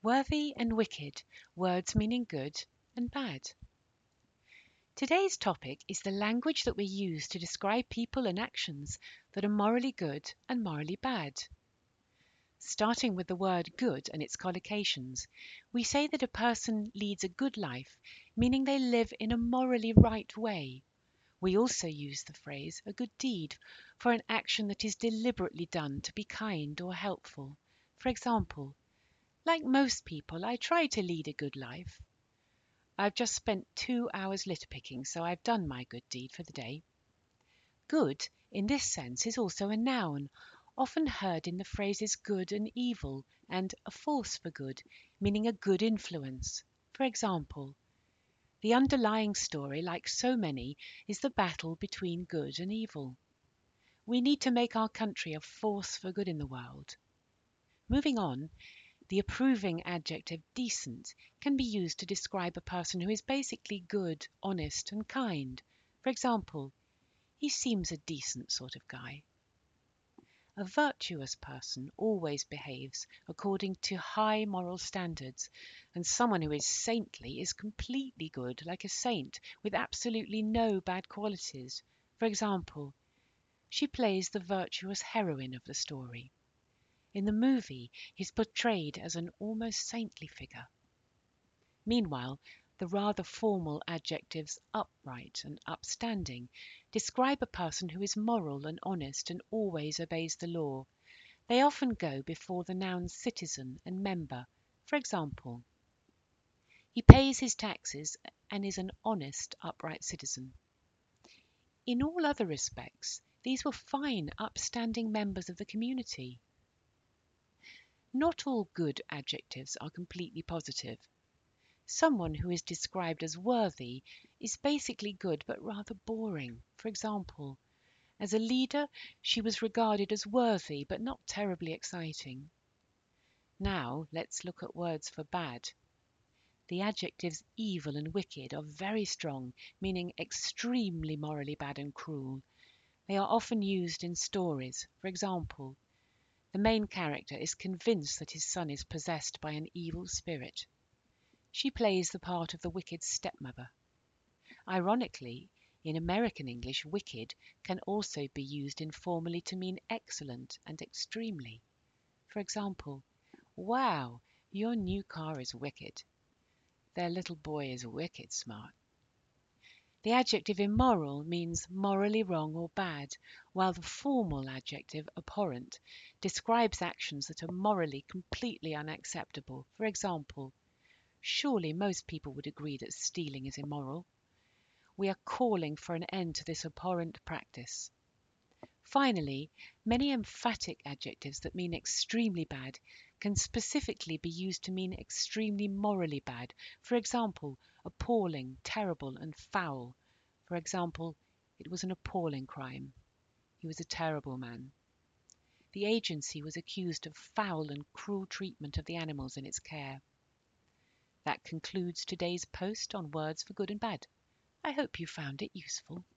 Worthy and wicked, words meaning good and bad. Today's topic is the language that we use to describe people and actions that are morally good and morally bad. Starting with the word good and its collocations, we say that a person leads a good life, meaning they live in a morally right way. We also use the phrase a good deed for an action that is deliberately done to be kind or helpful. For example, like most people, I try to lead a good life. I've just spent 2 hours litter picking, so I've done my good deed for the day. Good, in this sense, is also a noun, often heard in the phrases good and evil and a force for good, meaning a good influence. For example, the underlying story, like so many, is the battle between good and evil. We need to make our country a force for good in the world. Moving on, the approving adjective decent can be used to describe a person who is basically good, honest, and kind. For example, he seems a decent sort of guy. A virtuous person always behaves according to high moral standards, and someone who is saintly is completely good, like a saint, with absolutely no bad qualities. For example, she plays the virtuous heroine of the story. In the movie, he's portrayed as an almost saintly figure. Meanwhile, the rather formal adjectives upright and upstanding describe a person who is moral and honest and always obeys the law. They often go before the nouns citizen and member. For example, he pays his taxes and is an honest, upright citizen. In all other respects, these were fine, upstanding members of the community. Not all good adjectives are completely positive. Someone who is described as worthy is basically good but rather boring. For example, as a leader, she was regarded as worthy but not terribly exciting. Now let's look at words for bad. The adjectives evil and wicked are very strong, meaning extremely morally bad and cruel. They are often used in stories. For example, the main character is convinced that his son is possessed by an evil spirit. She plays the part of the wicked stepmother. Ironically, in American English, wicked can also be used informally to mean excellent and extremely. For example, wow, your new car is wicked. Their little boy is wicked smart. The adjective immoral means morally wrong or bad, while the formal adjective abhorrent describes actions that are morally completely unacceptable. For example, surely most people would agree that stealing is immoral. We are calling for an end to this abhorrent practice. Finally, many emphatic adjectives that mean extremely bad can specifically be used to mean extremely morally bad. For example, appalling, terrible, and foul. For example, it was an appalling crime. He was a terrible man. The agency was accused of foul and cruel treatment of the animals in its care. That concludes today's post on words for good and bad. I hope you found it useful.